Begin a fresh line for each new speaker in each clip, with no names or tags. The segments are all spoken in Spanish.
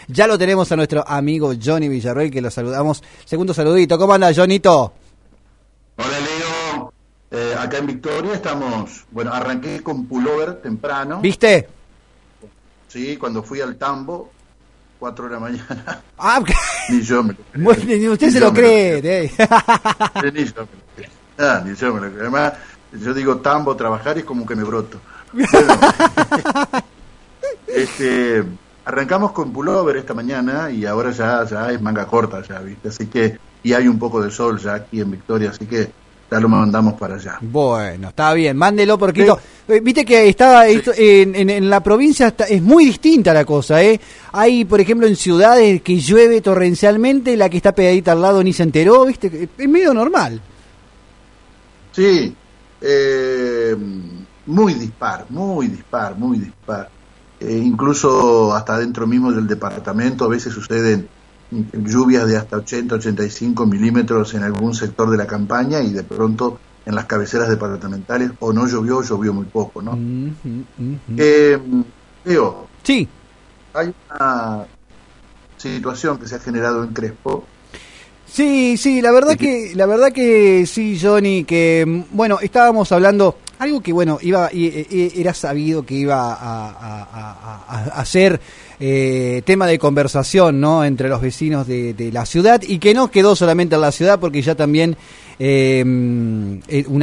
Ya lo tenemos a nuestro amigo Johnny Villarroel, que lo saludamos. Segundo saludito. ¿Cómo anda, Johnito?
Hola, Leo. Acá en Victoria estamos... Bueno, arranqué con pullover temprano.
¿Viste?
Sí, cuando fui al tambo, 4 de la mañana.
Ah,
Ni yo me lo creo.
bueno, ni usted se lo cree.
Ni yo me lo creo. Ni yo me lo creo. Además, yo digo tambo, trabajar, es como que me broto. Bueno, arrancamos con pullover esta mañana y ahora ya es manga corta, ya, ¿viste? Así que, y hay un poco de sol ya aquí en Victoria, así que ya lo mandamos para allá.
Bueno, está bien, mándelo porquito. Sí. Viste que estaba sí. en la provincia es muy distinta la cosa, ¿eh? Hay, por ejemplo, en ciudades que llueve torrencialmente, la que está pegadita al lado ni se enteró, ¿viste? Es medio normal.
Sí, muy dispar. Incluso hasta dentro mismo del departamento a veces suceden lluvias de hasta 80-85 milímetros en algún sector de la campaña y de pronto en las cabeceras departamentales o no llovió muy poco, ¿no? Leo,
sí,
hay una situación que se ha generado en Crespo.
Sí, la verdad que sí, Johnny, que bueno, estábamos hablando algo que bueno, era sabido que iba a ser tema de conversación, ¿no?, entre los vecinos de la ciudad, y que no quedó solamente en la ciudad, porque ya también un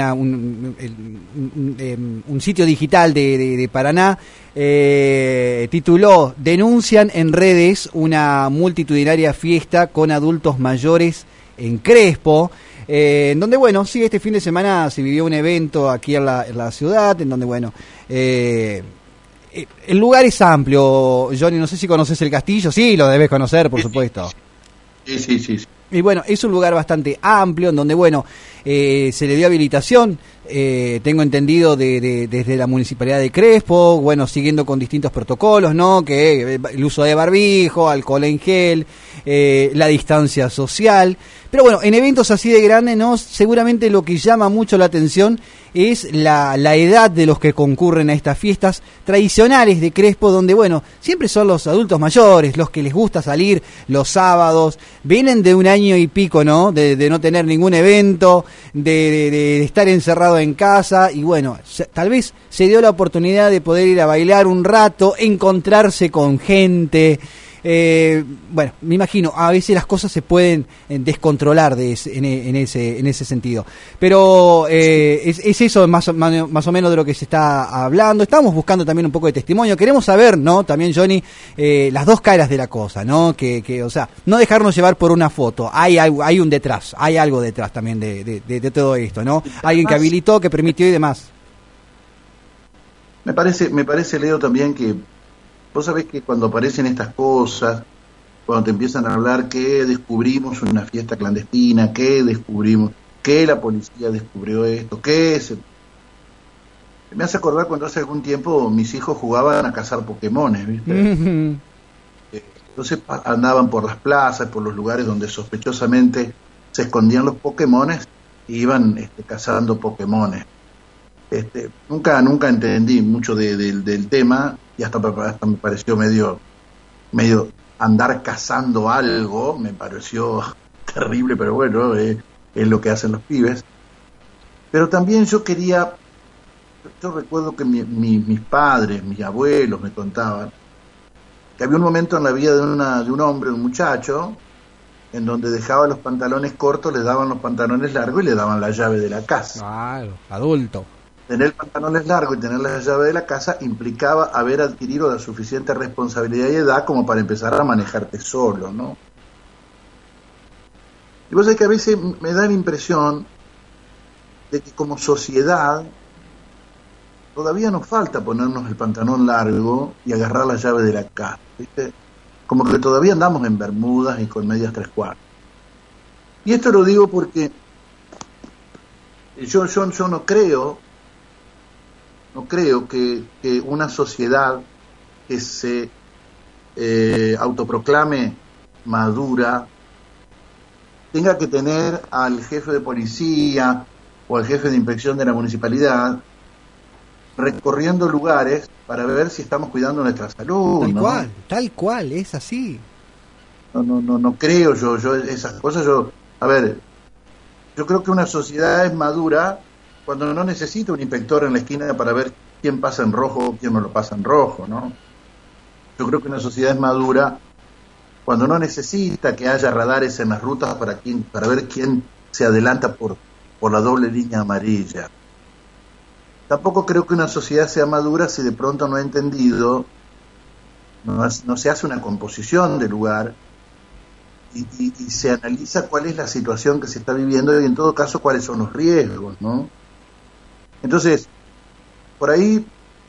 sitio digital de Paraná tituló: denuncian en redes una multitudinaria fiesta con adultos mayores en Crespo, donde bueno, sí, este fin de semana se vivió un evento aquí en la ciudad, en donde bueno, el lugar es amplio. Johnny, no sé si conoces el castillo. Sí, lo debes conocer, por supuesto.
Sí.
Y bueno, es un lugar bastante amplio, en donde bueno, se le dio habilitación, tengo entendido, desde la Municipalidad de Crespo, bueno, siguiendo con distintos protocolos, ¿no?, que el uso de barbijo, alcohol en gel, la distancia social. Pero bueno, en eventos así de grandes, ¿no?, seguramente lo que llama mucho la atención es la edad de los que concurren a estas fiestas tradicionales de Crespo, donde bueno, siempre son los adultos mayores, los que les gusta salir los sábados, vienen de un año y pico, ¿no?, de no tener ningún evento, de estar encerrado en casa, y bueno, tal vez se dio la oportunidad de poder ir a bailar un rato, encontrarse con gente. Bueno, me imagino, a veces las cosas se pueden descontrolar en ese sentido, pero es eso más o menos de lo que se está hablando. Estamos buscando también un poco de testimonio, queremos saber, ¿no?, también, Johnny, las dos caras de la cosa, ¿no?, que o sea, no dejarnos llevar por una foto, hay un detrás, hay algo detrás también de todo esto, ¿no?, alguien que habilitó, que permitió y demás.
Me parece, Leo, también que vos sabés que cuando aparecen estas cosas, cuando te empiezan a hablar que descubrimos una fiesta clandestina, que descubrimos, que la policía descubrió esto, me hace acordar cuando hace algún tiempo mis hijos jugaban a cazar Pokémones, ¿viste? Mm-hmm. Entonces andaban por las plazas, por los lugares donde sospechosamente se escondían los Pokémones y iban cazando Pokémones. Nunca entendí mucho del tema, y hasta me pareció medio andar cazando algo, me pareció terrible, pero bueno, es lo que hacen los pibes. Pero también yo recuerdo que mis padres, mis abuelos me contaban que había un momento en la vida de un hombre, un muchacho, en donde dejaba los pantalones cortos, le daban los pantalones largos y le daban la llave de la casa.
Claro, adulto.
Tener pantalones largos y tener la llave de la casa implicaba haber adquirido la suficiente responsabilidad y edad como para empezar a manejarte solo, ¿no? Y vos sabés que a veces me da la impresión de que como sociedad todavía nos falta ponernos el pantalón largo y agarrar la llave de la casa, ¿viste? Como que todavía andamos en bermudas y con medias 3/4. Y esto lo digo porque yo no creo que una sociedad que se autoproclame madura tenga que tener al jefe de policía o al jefe de inspección de la municipalidad recorriendo lugares para ver si estamos cuidando nuestra salud.
Tal cual, es así.
no creo yo esas cosas. A ver, yo creo que una sociedad es madura cuando no necesita un inspector en la esquina para ver quién pasa en rojo o quién no lo pasa en rojo, ¿no? Yo creo que una sociedad es madura cuando no necesita que haya radares en las rutas para ver quién se adelanta por la doble línea amarilla. Tampoco creo que una sociedad sea madura si de pronto no ha entendido, no se hace una composición del lugar y se analiza cuál es la situación que se está viviendo y en todo caso cuáles son los riesgos, ¿no? Entonces, por ahí,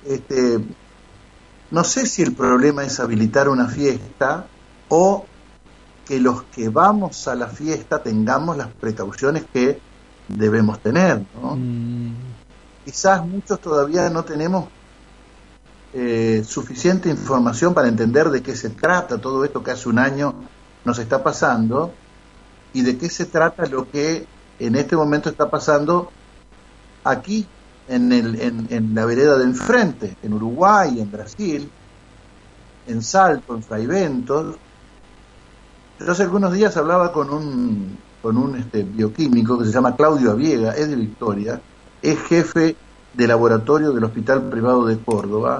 no sé si el problema es habilitar una fiesta o que los que vamos a la fiesta tengamos las precauciones que debemos tener, ¿no? Quizás muchos todavía no tenemos suficiente información para entender de qué se trata todo esto que hace un año nos está pasando y de qué se trata lo que en este momento está pasando aquí en la vereda de enfrente, en Uruguay, en Brasil, en Salto, en Fraiventos. Yo hace algunos días hablaba con un bioquímico que se llama Claudio Aviega, es de Victoria, es jefe de laboratorio del Hospital Privado de Córdoba,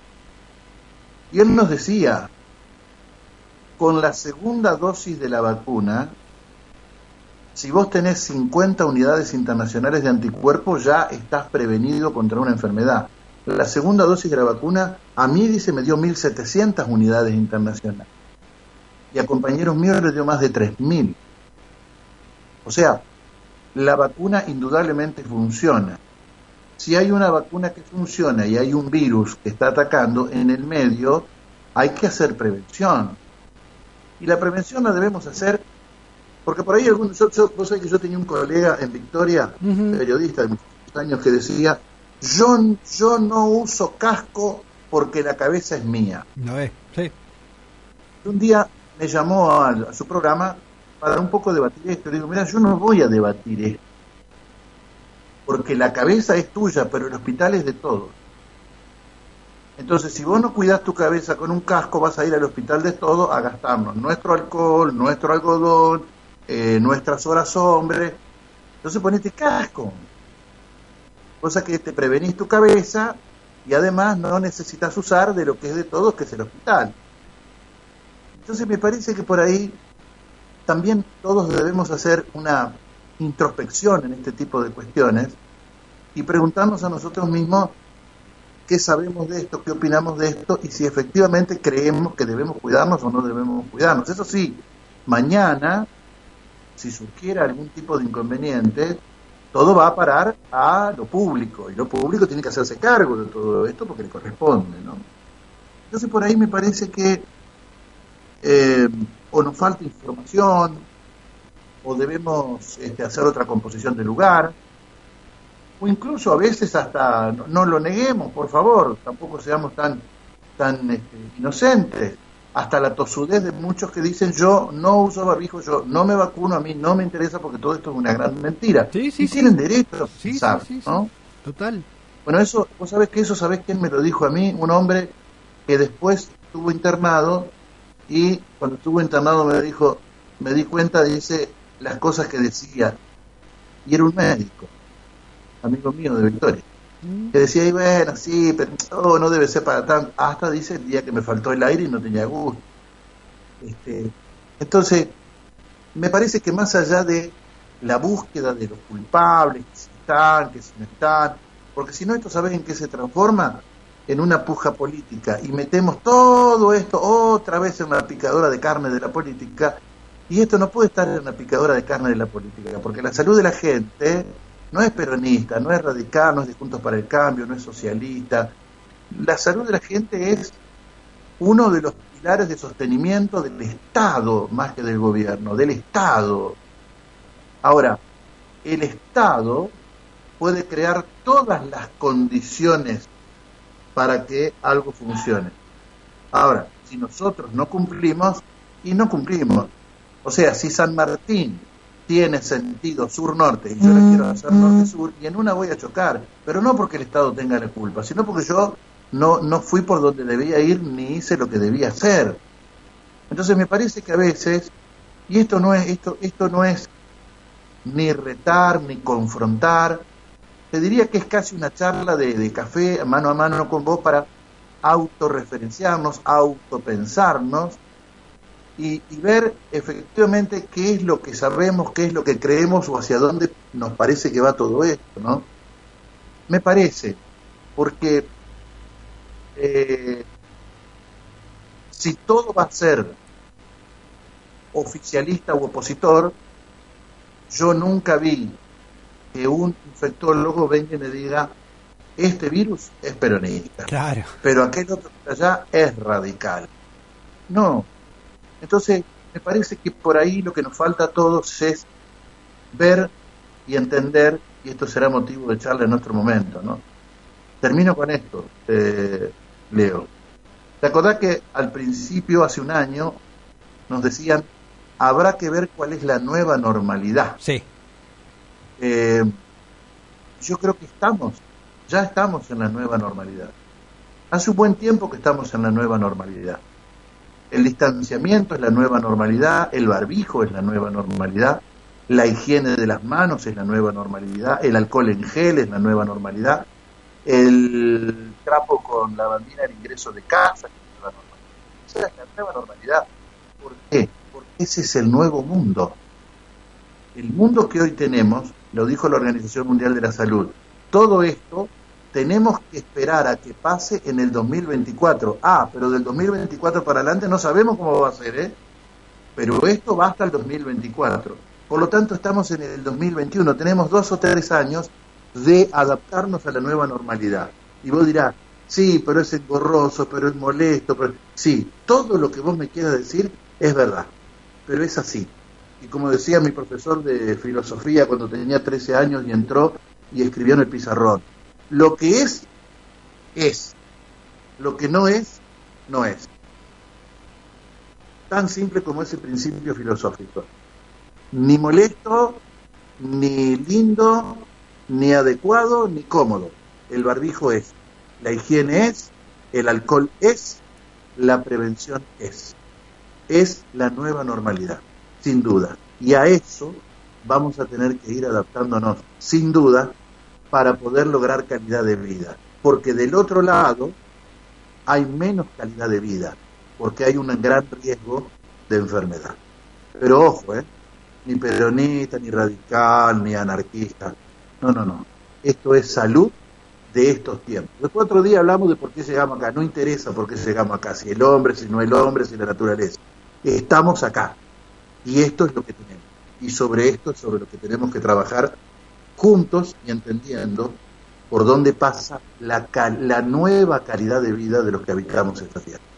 y él nos decía, con la segunda dosis de la vacuna, si vos tenés 50 unidades internacionales de anticuerpos, ya estás prevenido contra una enfermedad. La segunda dosis de la vacuna, a mí, dice, me dio 1.700 unidades internacionales. Y a compañeros míos les dio más de 3.000. O sea, la vacuna indudablemente funciona. Si hay una vacuna que funciona y hay un virus que está atacando, en el medio hay que hacer prevención. Y la prevención la debemos hacer, porque por ahí vos sabés que yo tenía un colega en Victoria, periodista de muchos años, que decía, yo no uso casco porque la cabeza es mía.
No es, sí.
Un día me llamó a su programa para un poco debatir esto. Le digo, mira, yo no voy a debatir esto, porque la cabeza es tuya, pero el hospital es de todos. Entonces, si vos no cuidás tu cabeza con un casco, vas a ir al hospital de todos a gastarnos nuestro alcohol, nuestro algodón, nuestras horas hombre. Entonces ponete casco, cosa que te prevenís tu cabeza y además no necesitas usar de lo que es de todos, que es el hospital. Entonces me parece que por ahí también todos debemos hacer una introspección en este tipo de cuestiones y preguntarnos a nosotros mismos qué sabemos de esto, qué opinamos de esto y si efectivamente creemos que debemos cuidarnos o no debemos cuidarnos. Eso sí, mañana, si surgiera algún tipo de inconveniente, todo va a parar a lo público y lo público tiene que hacerse cargo de todo esto porque le corresponde, ¿no? Entonces por ahí me parece que o nos falta información o debemos hacer otra composición del lugar, o incluso a veces hasta no lo neguemos, por favor, tampoco seamos tan inocentes, hasta la tosudez de muchos que dicen yo no uso barbijo, yo no me vacuno, a mí no me interesa porque todo esto es una gran mentira. Sí, y tienen derecho a pensar, ¿no?
Total.
Bueno, eso, vos sabés que eso, ¿sabés quién me lo dijo a mí? Un hombre que después estuvo internado y cuando estuvo internado me dijo, me di cuenta, dice, las cosas que decía, y era un médico, amigo mío de Victoria, que decía, y bueno, sí, pero no debe ser para tanto, hasta dice el día que me faltó el aire y no tenía gusto. Entonces, me parece que más allá de la búsqueda de los culpables, que si están, que si no están, porque si no, esto, ¿sabés en qué se transforma? En una puja política, y metemos todo esto otra vez en una picadora de carne de la política, y esto no puede estar en una picadora de carne de la política, porque la salud de la gente no es peronista, no es radical, no es de Juntos para el Cambio, no es socialista. La salud de la gente es uno de los pilares de sostenimiento del Estado, más que del gobierno, del Estado. Ahora, el Estado puede crear todas las condiciones para que algo funcione. Ahora, si nosotros no cumplimos, y no cumplimos, o sea, si San Martín tiene sentido sur-norte y yo le quiero hacer norte-sur, y en una voy a chocar, pero no porque el Estado tenga la culpa, sino porque yo no fui por donde debía ir ni hice lo que debía hacer. Entonces me parece que a veces, y esto no es ni retar, ni confrontar, te diría que es casi una charla de café mano a mano con vos para autorreferenciarnos, autopensarnos y ver efectivamente qué es lo que sabemos, qué es lo que creemos o hacia dónde nos parece que va todo esto, ¿no? Me parece, porque si todo va a ser oficialista u opositor, yo nunca vi que un infectólogo venga y me diga, este virus es peronista,
Claro.
pero aquel otro que está allá es radical. No. Entonces, me parece que por ahí lo que nos falta a todos es ver y entender, y esto será motivo de charla en otro momento, ¿no? Termino con esto, Leo. ¿Te acordás que al principio, hace un año, nos decían, habrá que ver cuál es la nueva normalidad?
Sí.
Yo creo que ya estamos en la nueva normalidad. Hace un buen tiempo que estamos en la nueva normalidad. El distanciamiento es la nueva normalidad, el barbijo es la nueva normalidad, la higiene de las manos es la nueva normalidad, el alcohol en gel es la nueva normalidad, el trapo con lavandina al ingreso de casa es la nueva normalidad. Esa es la nueva normalidad. ¿Por qué? Porque ese es el nuevo mundo. El mundo que hoy tenemos, lo dijo la Organización Mundial de la Salud, todo esto tenemos que esperar a que pase en el 2024. Pero del 2024 para adelante no sabemos cómo va a ser, ¿eh? Pero esto va hasta el 2024. Por lo tanto, estamos en el 2021. Tenemos 2 o 3 años de adaptarnos a la nueva normalidad. Y vos dirás, sí, pero es engorroso, pero es molesto. Pero... Sí, todo lo que vos me quieras decir es verdad, pero es así. Y como decía mi profesor de filosofía cuando tenía 13 años y entró y escribió en el pizarrón, lo que es, es. Lo que no es, no es. Tan simple como ese principio filosófico. Ni molesto, ni lindo, ni adecuado, ni cómodo. El barbijo es. La higiene es. El alcohol es. La prevención es. Es la nueva normalidad, sin duda. Y a eso vamos a tener que ir adaptándonos, sin duda, para poder lograr calidad de vida. Porque del otro lado hay menos calidad de vida, porque hay un gran riesgo de enfermedad. Pero ojo, ni peronista, ni radical, ni anarquista. No. Esto es salud de estos tiempos. Después otro día hablamos de por qué llegamos acá. No interesa por qué llegamos acá, si el hombre, si no el hombre, si la naturaleza. Estamos acá. Y esto es lo que tenemos. Y sobre esto es sobre lo que tenemos que trabajar juntos y entendiendo por dónde pasa la nueva calidad de vida de los que habitamos esta tierra.